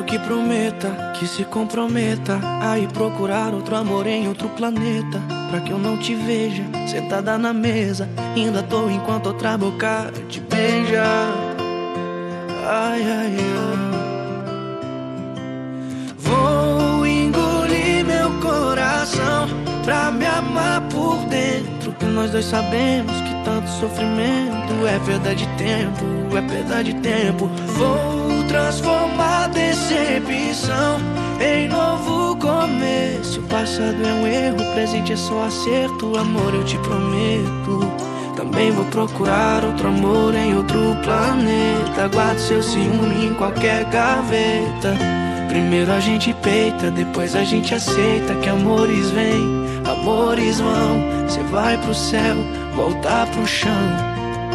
que prometa, que se comprometa a ir procurar outro amor em outro planeta, pra que eu não te veja sentada na mesa, indo à toa enquanto outra boca te beija. Ai, ai, ai. Vou engolir meu coração pra me amar por dentro, que nós dois sabemos que tanto sofrimento é perda de tempo, é perda de tempo. Vou transformar a decepção em novo começo. O passado é um erro, o presente é só acerto. Amor, eu te prometo, também vou procurar outro amor em outro planeta. Guardo seu ciúme em qualquer gaveta. Primeiro a gente peita, depois a gente aceita que amores vêm, amores vão. Cê vai pro céu, voltar pro chão.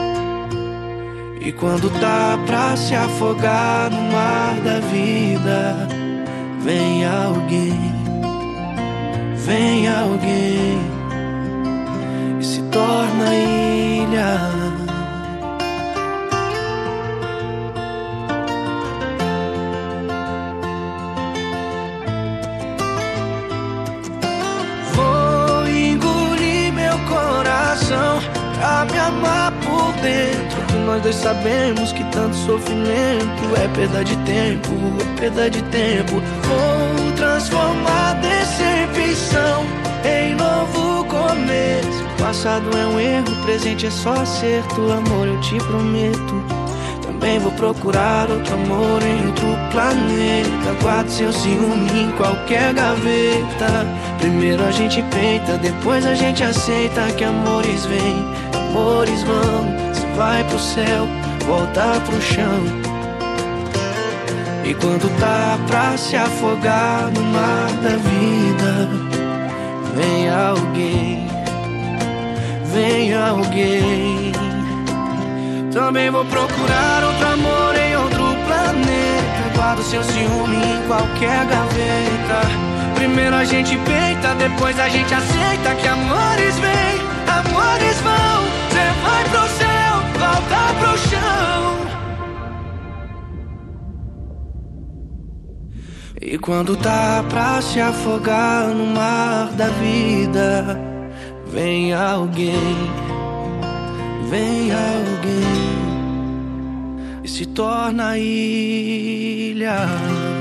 E quando tá pra se afogar no mar da vida, vem alguém e se torna ilha. Vou engolir meu coração pra me amar por dentro, que nós dois sabemos que tanto sofrimento é perda de tempo, é perda de tempo. Vou transformar a decepção em novo começo. O passado é um erro, o presente é só acerto. Amor, eu te prometo, também vou procurar outro amor em outro planeta. Guardo seu ciúme em qualquer gaveta. Primeiro a gente peita, depois a gente aceita que amores vêm, amores vão. Você vai pro céu, volta pro chão. E quando tá pra se afogar no mar da vida, vem alguém, vem alguém. Também vou procurar outro amor em outro planeta. Guardo seu ciúme em qualquer gaveta. Primeiro a gente peita, depois a gente aceita que amores vêm, amores vão. Cê vai pro céu, volta pro chão. E quando tá pra se afogar no mar da vida, vem alguém, vem alguém e se torna ilha.